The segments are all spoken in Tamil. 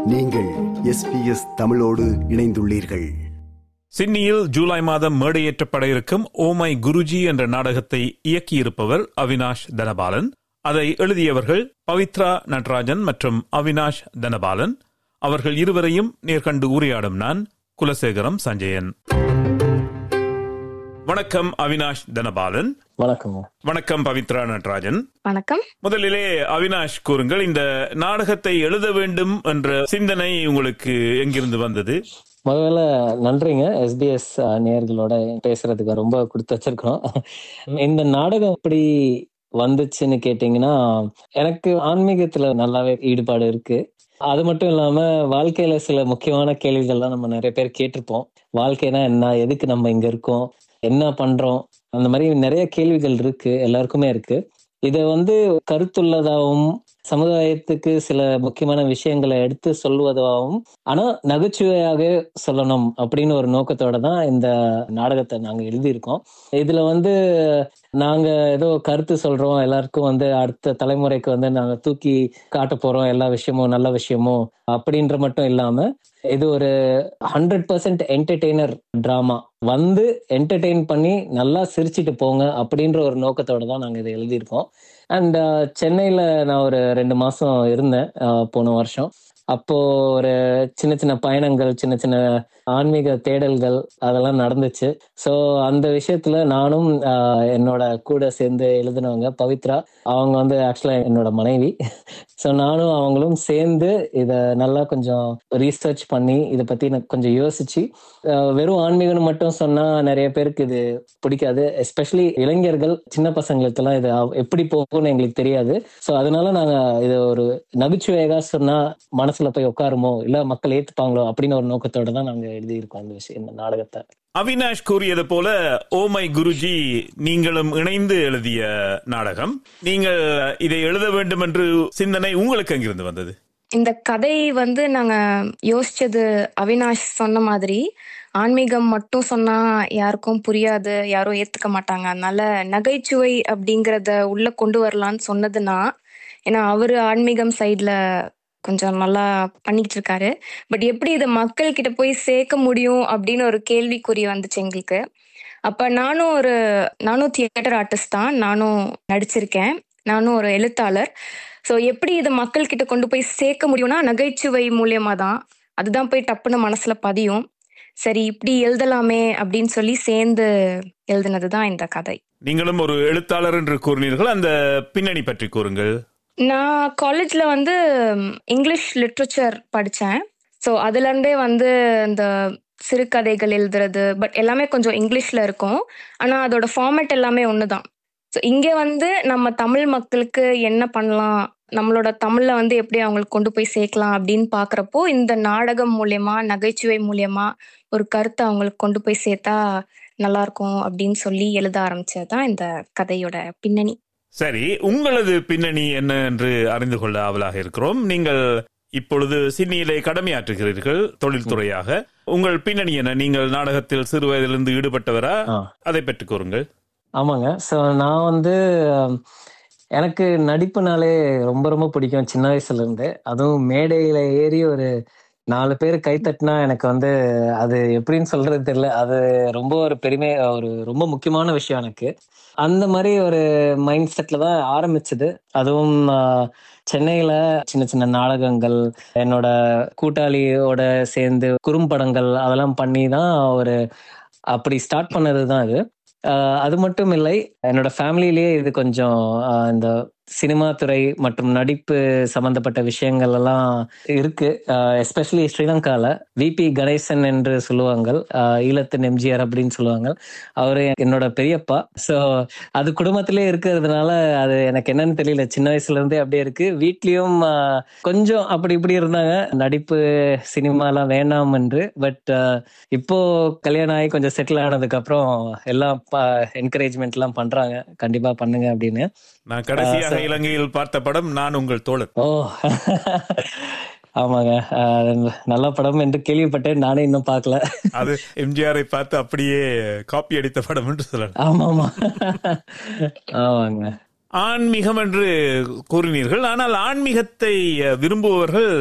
நீங்கள் SBS தமிழோடு இணைந்துள்ளீர்கள். சிட்னியில் ஜூலை மாதம் மேடையேற்றப்பட இருக்கும் ஓ மை குருஜி என்ற நாடகத்தை இயக்கியிருப்பவர் அவினாஷ் தனபாலன். அதை எழுதியவர்கள் பவித்ரா நடராஜன் மற்றும் அவினாஷ் தனபாலன். அவர்கள் இருவரையும் நேர்கண்டு உரையாடும் நான் குலசேகரம் சஞ்சயன். வணக்கம் அவினாஷ் தனபாலன். வணக்கம். வணக்கம் பவித்ரா நடராஜன். வணக்கம். முதலிலே அவினாஷ் கூறுங்கள், இந்த நாடகத்தை எழுத வேண்டும் என்ற சிந்தனை உங்களுக்கு எங்கிருந்து வந்தது? முதல்ல நன்றிங்க. SBS நேயர்களோட பேசுறதுக்கு ரொம்ப கொடுத்து வச்சிருக்கோம். இந்த நாடகம் எப்படி வந்துச்சுன்னு கேட்டீங்கன்னா, எனக்கு ஆன்மீகத்துல நல்லாவே ஈடுபாடு இருக்கு. அது மட்டும் இல்லாம வாழ்க்கையில சில முக்கியமான கேள்விகள்லாம் நம்ம நிறைய பேர் கேட்டிருப்போம். வாழ்க்கைனா என்ன, எதுக்கு நம்ம இங்க இருக்கோம், என்ன பண்றோம், அந்த மாதிரி நிறைய கேள்விகள் இருக்கு, எல்லாருக்குமே இருக்கு. இதை கருத்துள்ளதாகவும் சமுதாயத்துக்கு சில முக்கியமான விஷயங்களை எடுத்து சொல்வதாகவும் ஆனா நகைச்சுவையாக சொல்லணும் அப்படின்னு ஒரு நோக்கத்தோட தான் இந்த நாடகத்தை நாங்க எழுதியிருக்கோம். இதுல நாங்க ஏதோ கருத்து சொல்றோம், எல்லாருக்கும் அடுத்த தலைமுறைக்கு நாங்க தூக்கி காட்ட போறோம் எல்லா விஷயமும் நல்ல விஷயமும் அப்படின்ற மட்டும் இல்லாம இது ஒரு 100% என்டர்டெய்னர் டிராமா. என்டர்டெயின் பண்ணி நல்லா சிரிச்சிட்டு போங்க அப்படின்ற ஒரு நோக்கத்தோட தான் நாங்க இதை எழுதியிருக்கோம். அண்ட் சென்னையில நான் ஒரு 2 மாசம் இருந்தேன் போன வருஷம். அப்போ ஒரு சின்ன சின்ன பயணங்கள், சின்ன சின்ன ஆன்மீக தேடல்கள் அதெல்லாம் நடந்துச்சு. ஸோ அந்த விஷயத்துல நானும் என்னோட கூட சேர்ந்து எழுதினவங்க பவித்ரா, அவங்க ஆக்சுவலா என்னோட மனைவி. ஸோ நானும் அவங்களும் சேர்ந்து இதை நல்லா கொஞ்சம் ரீசர்ச் பண்ணி இதை பத்தி கொஞ்சம் யோசிச்சு, வெறும் ஆன்மீகம்னு மட்டும் சொன்னா நிறைய பேருக்கு இது பிடிக்காது. எஸ்பெஷலி இளைஞர்கள், சின்ன பசங்களுக்கு எல்லாம் இது எப்படி போகும்னு எங்களுக்கு தெரியாது. ஸோ அதனால நாங்க இது ஒரு நகைச்சுவையாக சொன்னா மனசுல போய் உட்காருமோ, இல்ல மக்கள் ஏத்துப்பாங்களோ அப்படின்னு ஒரு நோக்கத்தோட தான் நாங்க எழுதியிருக்கோம் அந்த விஷயம், இந்த நாடகத்தை. அவினாஷ் கூறியது போல ஓ மை குருஜி நீங்களும் இணைந்து எழுதிய நாடகம். நீங்கள் இதை எழுத வேண்டும் என்று சிந்தனை உங்களுக்கு எங்கிருந்து வந்தது? இந்த கதை நாங்க யோசிச்சது, அவினாஷ் சொன்ன மாதிரி ஆன்மீகம் மட்டும் சொன்னா யாருக்கும் புரியாது, யாரும் ஏத்துக்க மாட்டாங்க. அதனால நகைச்சுவை அப்படிங்கறத உள்ள கொண்டு வரலான்னு சொன்னதுன்னா, ஏன்னா அவரு ஆன்மீகம் சைட்ல கொஞ்சம் நல்லா பண்ணிட்டு இருக்காரு. பட் எப்படி இதை மக்கள் கிட்ட போய் சேர்க்க முடியும் அப்படின்னு ஒரு கேள்விக்குறி வந்துச்சு எங்களுக்கு. அப்ப நானும் தியேட்டர் ஆர்டிஸ்ட் தான், நானும் நடிச்சிருக்கேன், நானும் ஒரு எழுத்தாளர். ஸோ எப்படி இதை மக்கள் கிட்ட கொண்டு போய் சேர்க்க முடியும்னா நகைச்சுவை மூலியமா தான். அதுதான் போய் டப்புன்னு மனசுல பதியும். சரி, இப்படி எழுதலாமே அப்படின்னு சொல்லி சேர்ந்து எழுதினதுதான் இந்த கதை. நீங்களும் ஒரு எழுத்தாளர் என்று கூறினீர்கள், அந்த பின்னணி பற்றி கூறுங்கள். நான் காலேஜ்ல இங்கிலீஷ் லிட்ரேச்சர் படித்தேன். ஸோ அதுல இருந்தே இந்த சிறுகதைகள் எழுதுறது, பட் எல்லாமே கொஞ்சம் இங்கிலீஷ்ல இருக்கும். ஆனா அதோட ஃபார்மேட் எல்லாமே ஒண்ணுதான். ஸோ இங்க நம்ம தமிழ் மக்களுக்கு என்ன பண்ணலாம், நம்மளோட தமிழ்ல எப்படி அவங்களுக்கு கொண்டு போய் சேர்க்கலாம் அப்படின்னு பாக்குறப்போ, இந்த நாடகம் மூலியமா, நகைச்சுவை மூலியமா ஒரு கருத்தை அவங்களுக்கு கொண்டு போய் சேர்த்தா நல்லா இருக்கும் அப்படின்னு சொல்லி எழுத ஆரம்பிச்சதுதான் இந்த கதையோட பின்னணி. சரி, உங்களது பின்னணி என்ன என்று அறிந்து கொள்ள ஆவலாக இருக்கிறோம். நீங்கள் இப்பொழுது சிட்னியிலே கடமையாற்றுகிறீர்கள் தொழில்துறையாக. உங்கள் பின்னணி என்ன? நீங்கள் நாடகத்தில் சிறு வயதிலிருந்து ஈடுபட்டவரா? அதை பற்றி கூறுங்கள். ஆமாங்க. ஸோ நான் எனக்கு நடிப்புனாலே ரொம்ப ரொம்ப பிடிக்கும் சின்ன வயசுல இருந்து. அதுவும் மேடையில ஏறி ஒரு 4 பேர் கைத்தட்டினா எனக்கு அது எப்படின்னு சொல்றது தெரியல. அது ரொம்ப ஒரு பெருமை, ஒரு ரொம்ப முக்கியமான விஷயம் எனக்கு. அந்த மாதிரி ஒரு மைண்ட் செட்ல தான் ஆரம்பிச்சது. அதுவும் சென்னையில சின்ன சின்ன நாடகங்கள், என்னோட கூட்டாளியோட சேர்ந்து குறும்படங்கள் அதெல்லாம் பண்ணி தான் அப்படி ஸ்டார்ட் பண்ணது தான் இது. அது மட்டும் இல்லை, என்னோட ஃபேமிலியிலேயே இது கொஞ்சம் இந்த சினிமா துறை மற்றும் நடிப்பு சம்பந்தப்பட்ட விஷயங்கள் எல்லாம் இருக்கு. எஸ்பெஷலி ஸ்ரீலங்கால விபி கணேசன் என்று சொல்லுவாங்க, ஈழத்தின் எம்ஜிஆர் அப்படின்னு சொல்லுவாங்க. அவரு என்னோட பெரியப்பா. ஸோ அது குடும்பத்திலே இருக்கிறதுனால அது எனக்கு என்னன்னு தெரியல, சின்ன வயசுல இருந்தே அப்படியே இருக்கு. வீட்லயும் கொஞ்சம் அப்படி இப்படி இருந்தாங்க, நடிப்பு சினிமாலாம் வேண்டாம் என்று. பட் இப்போ கல்யாணம் ஆகி கொஞ்சம் செட்டில் ஆனதுக்கு அப்புறம் எல்லாம் என்கரேஜ்மெண்ட் எல்லாம் பண்றாங்க, கண்டிப்பா பண்ணுங்க அப்படின்னு. நான் கடைசியாக இலங்கையில் பார்த்த படம் நான் உங்கள் தோழன். ஓ ஆமாங்க, நல்ல படம் என்று கேள்விப்பட்டேன், நானே இன்னும் பார்க்கல. அது எம்ஜிஆரை பார்த்து அப்படியே காப்பி அடித்த படம் என்று சொல்லலாம். ஆமா ஆமா ஆமாங்க. ஆன்மீகம் என்று கூறினீர்கள், ஆனால் ஆன்மீகத்தை விரும்புபவர்கள்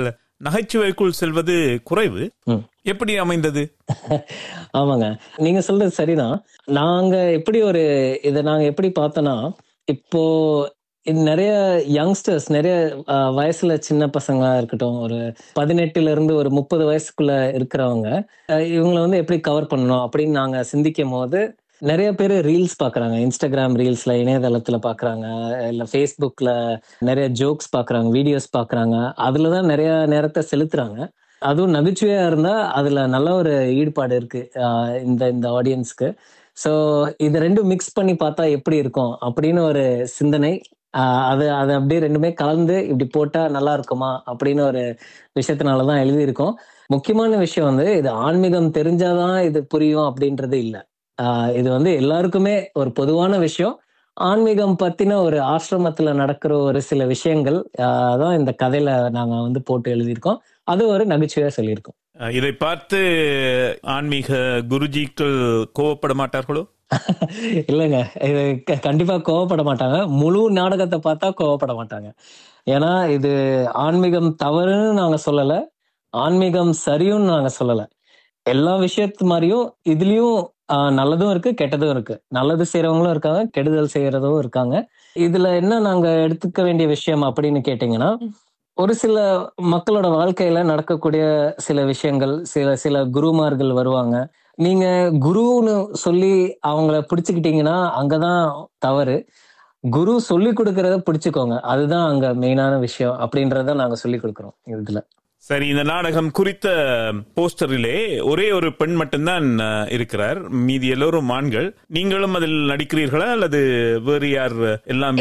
நகைச்சுவைக்குள் செல்வது குறைவு. எப்படி அமைந்தது? ஆமாங்க, நீங்க சொல்றது சரிதான். நாங்க எப்படி பார்த்தோம்னா, இப்போ நிறைய யங்ஸ்டர்ஸ், நிறைய வயசுல சின்ன பசங்களா இருக்கட்டும், ஒரு 18 இருந்து ஒரு 30 வயசுக்குள்ள இருக்கிறவங்க, இவங்களை எப்படி கவர் பண்ணணும் அப்படின்னு நாங்க சிந்திக்கும் போது, நிறைய பேர் ரீல்ஸ் பாக்குறாங்க. இன்ஸ்டாகிராம் ரீல்ஸ்ல, இணையதளத்துல பாக்குறாங்க, இல்ல ஃபேஸ்புக்ல நிறைய ஜோக்ஸ் பாக்குறாங்க, வீடியோஸ் பாக்குறாங்க. அதுலதான் நிறைய நேரத்தை செலுத்துறாங்க. அதுவும் நகைச்சுவையா இருந்தா அதுல நல்ல ஒரு ஈடுபாடு இருக்கு இந்த ஆடியன்ஸ்க்கு. ஸோ இது ரெண்டும் மிக்ஸ் பண்ணி பார்த்தா எப்படி இருக்கும் அப்படின்னு ஒரு சிந்தனை. அது அப்படியே ரெண்டுமே கலந்து இப்படி போட்டா நல்லா இருக்குமா அப்படின்னு ஒரு விஷயத்தினாலதான் எழுதியிருக்கோம். முக்கியமான விஷயம் இது ஆன்மீகம் தெரிஞ்சாதான் இது புரியும் அப்படின்றது இல்லை. இது எல்லாருக்குமே ஒரு பொதுவான விஷயம். ஆன்மீகம் பத்தின ஒரு ஆசிரமத்துல நடக்கிற ஒரு சில விஷயங்கள் தான் இந்த கதையில நாங்க போட்டு எழுதியிருக்கோம். அது ஒரு நகைச்சுவையா சொல்லியிருக்கோம். இதை பார்த்து ஆன்மீக குருஜிக்கள் கோவப்பட மாட்டார்களோ? இல்லைங்க, இது கண்டிப்பா கோவப்பட மாட்டாங்க. முழு நாடகத்தை பார்த்தா கோவப்பட மாட்டாங்க. ஏன்னா இது ஆன்மீகம் தவறுன்னு நாங்க சொல்லல, ஆன்மீகம் சரியும் நாங்க சொல்லல. எல்லா விஷயத்து மாதிரியும் இதுலயும் நல்லதும் இருக்கு, கெட்டதும் இருக்கு. நல்லது செய்யறவங்களும் இருக்காங்க, கெடுதல் செய்யறதும் இருக்காங்க. இதுல என்ன நாங்க எடுத்துக்க வேண்டிய விஷயம் அப்படின்னு கேட்டீங்கன்னா, ஒரு சில மக்களோட வாழ்க்கையில நடக்கக்கூடிய சில விஷயங்கள், சில குருமார்கள் வருவாங்க. நீங்க குருன்னு சொல்லி அவங்கள பிடிச்சுக்கிட்டீங்கன்னா அங்கதான் தவறு. குரு சொல்லி கொடுக்கறத பிடிச்சுக்கோங்க, அதுதான் அங்க மெயினான விஷயம் அப்படின்றத நாங்க சொல்லி கொடுக்கிறோம் இதுல. சரி, இந்த நாடகம் குறித்த போஸ்டரிலே ஒரே ஒரு பெண் மட்டும்தான் இருக்கிறார், மீதி எல்லோரும் ஆண்கள். நீங்களும் அதில் நடிக்கிறீர்களா அல்லது வேறு யார் எல்லாம்?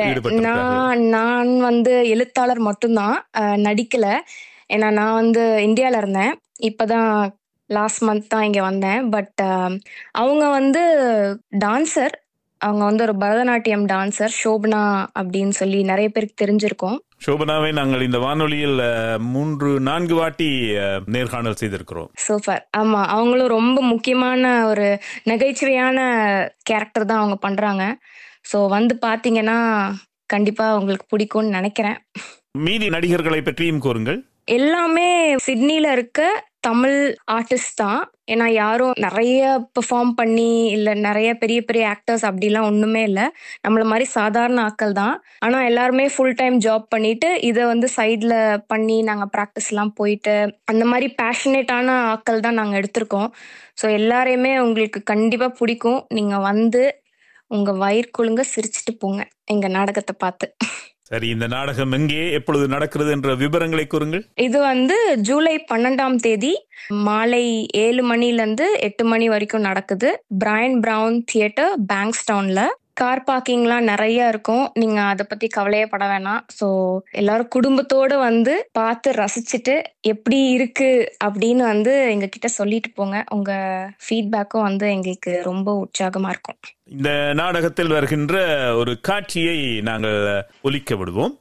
நான் எழுத்தாளர் மட்டும்தான், நடிக்கல. ஏன்னா நான் இந்தியால இருந்தேன், இப்பதான் லாஸ்ட் மந்த் தான் இங்க வந்தேன். பட் அவங்க டான்சர், அவங்க ஒரு பரதநாட்டியம் டான்சர், சோபனா அப்படின்னு சொல்லி நிறைய பேருக்கு தெரிஞ்சிருக்கும். சோபனாவை நாங்கள் இந்த வானொலியில் 3-4 வாட்டி நேர்காணல் செய்திருக்கிறோம். சூப்பர். ஆமா, அவங்களும் ரொம்ப முக்கியமான ஒரு நகைச்சுவையான கேரக்டர் தான் அவங்க பண்றாங்க. ஸோ பாத்தீங்கன்னா கண்டிப்பா உங்களுக்கு பிடிக்கும்னு நினைக்கிறேன். மீதி நடிகர்களை பற்றியும் கூறுங்கள். எல்லாமே சிட்னில இருக்க தமிழ் ஆர்டிஸ்ட் தான். ஏன்னா யாரும் நிறைய பெர்ஃபார்ம் பண்ணி இல்ல நிறைய பெரிய பெரிய ஆக்டர்ஸ் அப்படிலாம் ஒண்ணுமே இல்லை. நம்மள மாதிரி சாதாரண ஆட்கள் தான். ஆனா எல்லாருமே ஃபுல் டைம் ஜாப் பண்ணிட்டு இதை சைட்ல பண்ணி நாங்க ப்ராக்டிஸ் எல்லாம் போயிட்டு அந்த மாதிரி பேஷனேட்டான ஆட்கள் தான் நாங்க எடுத்திருக்கோம். ஸோ எல்லாரையுமே உங்களுக்கு கண்டிப்பா பிடிக்கும். நீங்க உங்க வயிறு குலுங்க சிரிச்சிட்டு போங்க எங்க நாடகத்தை பார்த்து. சரி, இந்த நாடகம் எங்கே, எப்பொழுது நடக்கிறது என்ற விவரங்களை கூறுங்கள். இது ஜூலை 12ஆம் தேதி மாலை 7 மணிலேருந்து 8 மணி வரைக்கும் நடக்குது. பிரையன் பிரவுன் தியேட்டர், பேங்க்ஸ்டவுன்ல. கார் பார்க்கிங்லாம் நிறைய இருக்கும், நீங்க அதை பத்தி கவலையே பட வேணாம். ஸோ எல்லாரும் குடும்பத்தோட பார்த்து ரசிச்சுட்டு எப்படி இருக்கு அப்படின்னு எங்க கிட்ட சொல்லிட்டு போங்க. உங்க ஃபீட்பேக்கும் எங்களுக்கு ரொம்ப உற்சாகமா இருக்கும். இந்த நாடகத்தில் வருகின்ற ஒரு காட்சியை நாங்கள் ஒலிக்க விடுவோம்.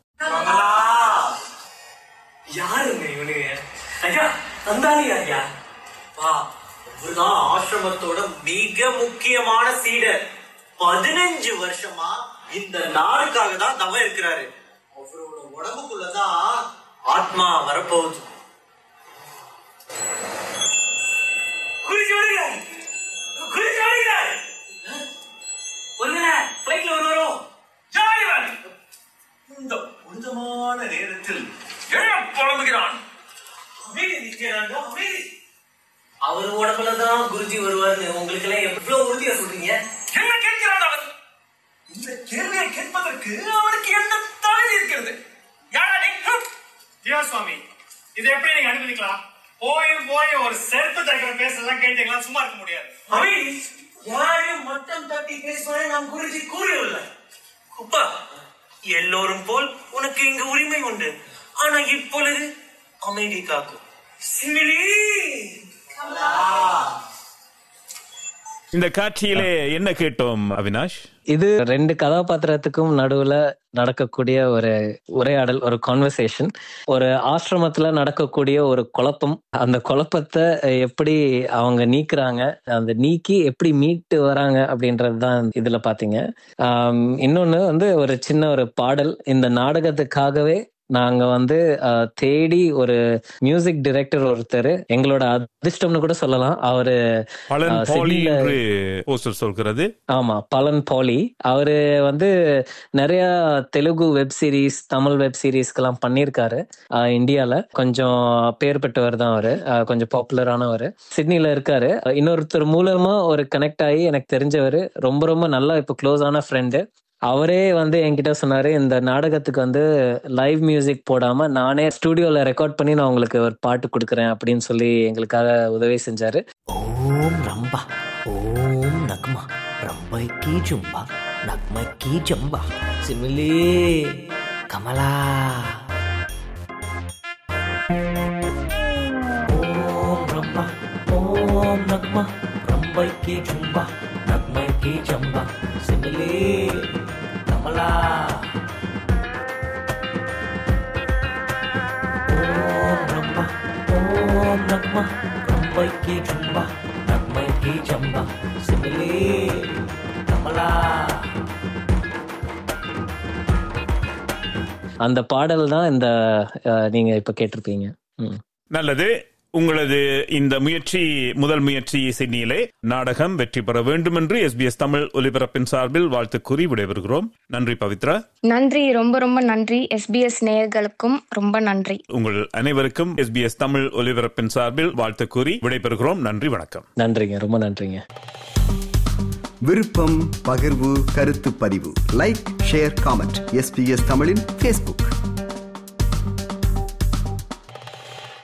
ஆசிரமத்தோட மிக முக்கியமான சீடர். 15 வருஷமா இந்த நாளுக்காக தான் தவம் இருக்கிறாரு. அவரோட உடம்புக்குள்ளதான் ஆத்மா வரப்போகுது. இந்த புனிதமான நேரத்தில் புலம்புகிறான். அவர் உடம்புலதான் குருஜி வருவார்னு உங்களுக்கு எல்லாம் எவ்வளவு உறுதியா சொல்றீங்க? என்ன கேட்கிறான் அவன்? இந்த கேள்வியை கேட்பதற்கு அவனுக்கு என்ன தகுதி இருக்கிறது? சுவாமி, இதை எப்படி நீங்க அனுமதிக்கலாம்? போய் ஒரு செருப்பு தைக்கிற பேசலாம் கேட்டீங்களா? சும்மா இருக்க முடியாது. யாரையும் மட்டம் தட்டி பேசுவதை நாம் குருஜி கூறவில்லை. அப்பா, எல்லோரும் போல் உனக்கு இங்கு உரிமை உண்டு. ஆனா இப்பொழுது அமைதி காக்கும். இந்த காட்சியிலே என்ன கேட்டோம் அவினாஷ்? இது 2 கதாபாத்திரத்துக்கும் நடுவுல நடக்கக்கூடிய ஒரு உரையாடல், ஒரு கான்வர்சேஷன். ஒரு ஆசிரமத்துல நடக்கக்கூடிய ஒரு குழப்பம், அந்த குழப்பத்தை எப்படி அவங்க நீக்குறாங்க, அந்த நீக்கி எப்படி மீட்டு வராங்க அப்படின்றதுதான் இதுல பாத்தீங்க. இன்னொன்னு ஒரு சின்ன ஒரு பாடல் இந்த நாடகத்துக்காகவே நாங்க வந்து தேடி ஒரு மியூசிக் டைரக்டர் ஒருத்தர், எங்களோட அதிர்ஷ்டம்னு கூட சொல்லலாம். அவரு சொல்கிறது. ஆமா, பலன் பாலி. அவரு வந்து நிறைய Telugu web series, Tamil web சீரிஸ்க்கெல்லாம் பண்ணியிருக்காரு. இந்தியால கொஞ்சம் பேர் பெற்றவர் தான் அவரு, கொஞ்சம் பாப்புலரானவர். சிட்னில இருக்காரு. இன்னொருத்தர் மூலமா ஒரு கனெக்ட் ஆகி எனக்கு தெரிஞ்சவர், ரொம்ப ரொம்ப நல்லா இப்போ க்ளோஸ் ஆன ஃப்ரெண்டு. அவரே வந்து என்கிட்ட சொன்னாரு, இந்த நாடகத்துக்கு வந்து லைவ் மியூசிக் போடாம நானே ஸ்டுடியோல ரெக்கார்ட் பண்ணி நான் உங்களுக்கு ஒரு பாட்டு கொடுக்குறேன் அப்படின்னு சொல்லி எங்களுக்காக உதவி செஞ்சாரு. ஓம் ரம்பா ஓம் நக்மா ரம்பைக்கி ஜும்பா நக்மைக்கி ஜம்பா சிமிலி கமலா. ஓம் ரம்பா ஓம் நக்மா ரம்பைக்கி ஜும்பா நக்மைக்கி ஜம்பா சிமிலி கமலா. ஓம் ரம்பா ஓம் நக்மா ரம்பைக்கி ஜும்பா நக்மைக்கி ஜம்பா சிமிலி கமலா. அந்த பாடல் தான் இந்த நீங்க இப்ப கேட்டிருப்பீங்க. நல்லது. உங்களது இந்த முயற்சி, முதல் முயற்சி சிட்னியிலே நாடகம் வெற்றி பெற வேண்டும் என்று SBS தமிழ் ஒலிபரப்பின் சார்பில் வாழ்த்து கூறி விடைபெறுகிறோம். நன்றி பவித்ரா. நன்றி, ரொம்ப ரொம்ப நன்றி. SBS நேயர்களுக்கும் ரொம்ப நன்றி. உங்கள் அனைவருக்கும் SBS தமிழ் ஒலிபரப்பின் சார்பில் வாழ்த்து கூறி விடைபெறுகிறோம். நன்றி, வணக்கம். நன்றிங்க, ரொம்ப நன்றிங்க. விருப்பம், பகிர்வு, கருத்து பதிவு, லைக், ஷேர், காமெண்ட். SBS தமிழின் Facebook.